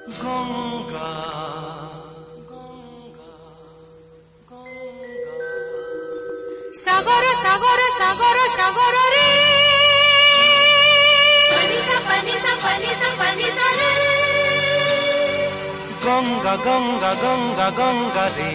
गंगा सागर सागर सागर सागर रे गंगा गंगा गंगा गंगा रे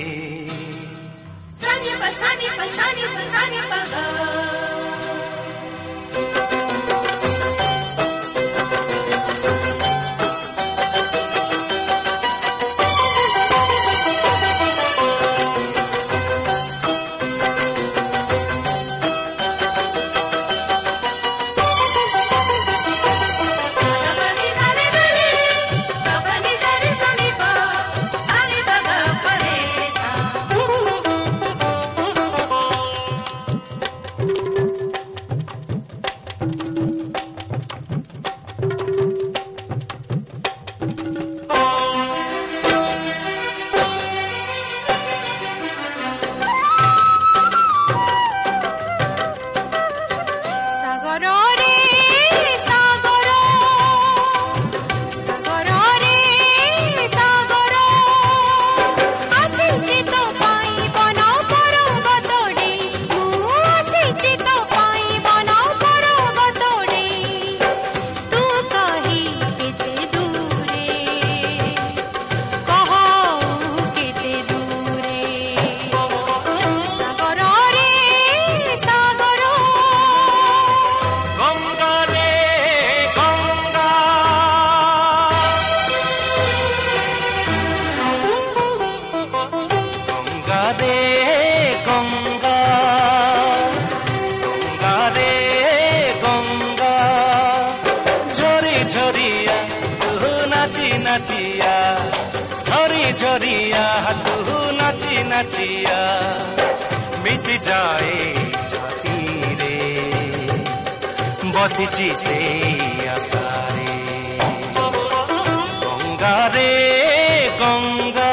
झरिया तू नाची नाचिया मिसी जाए छाती रे बसिची से आसारे गंगा रे गंगा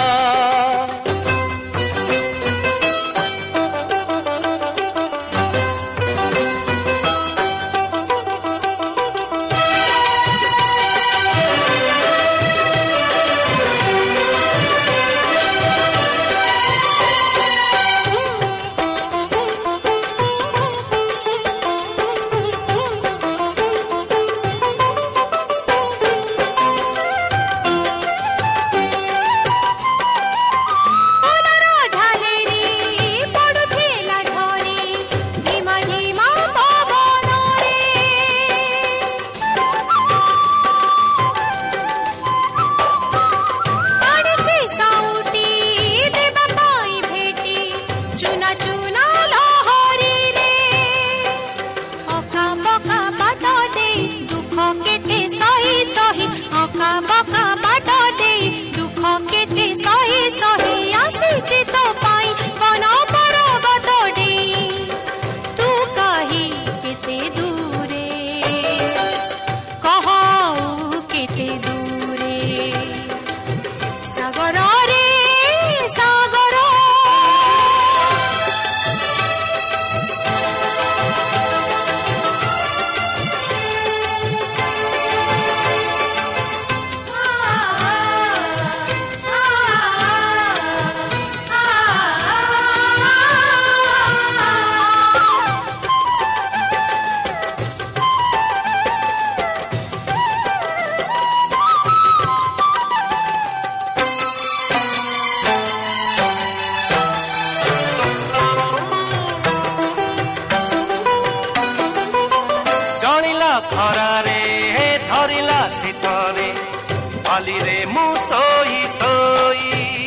खरारे धरिला शीतरे बाली रे मु सोई सोई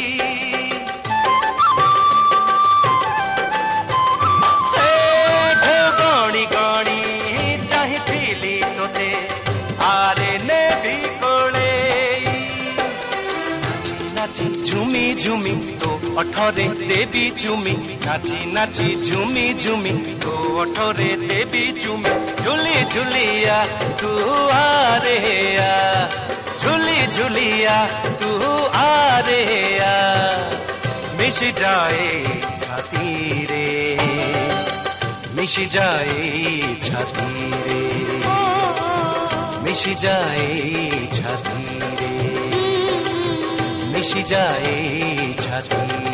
गणी गणी चाहिथिली तोते आरे नेबी कोले नाची नाची झुमी झुमी तो अठरे देवी झुमी नाची नाची झुमी झुमी तो अठरे देवी झुमी झुली झुलिया तू आ रे आ झुली झुलिया तू आ रे आ मिश जाए छाती रे मिश जाए छाती रे मिश जाए छाती रे ভেসে যায় ছাতি।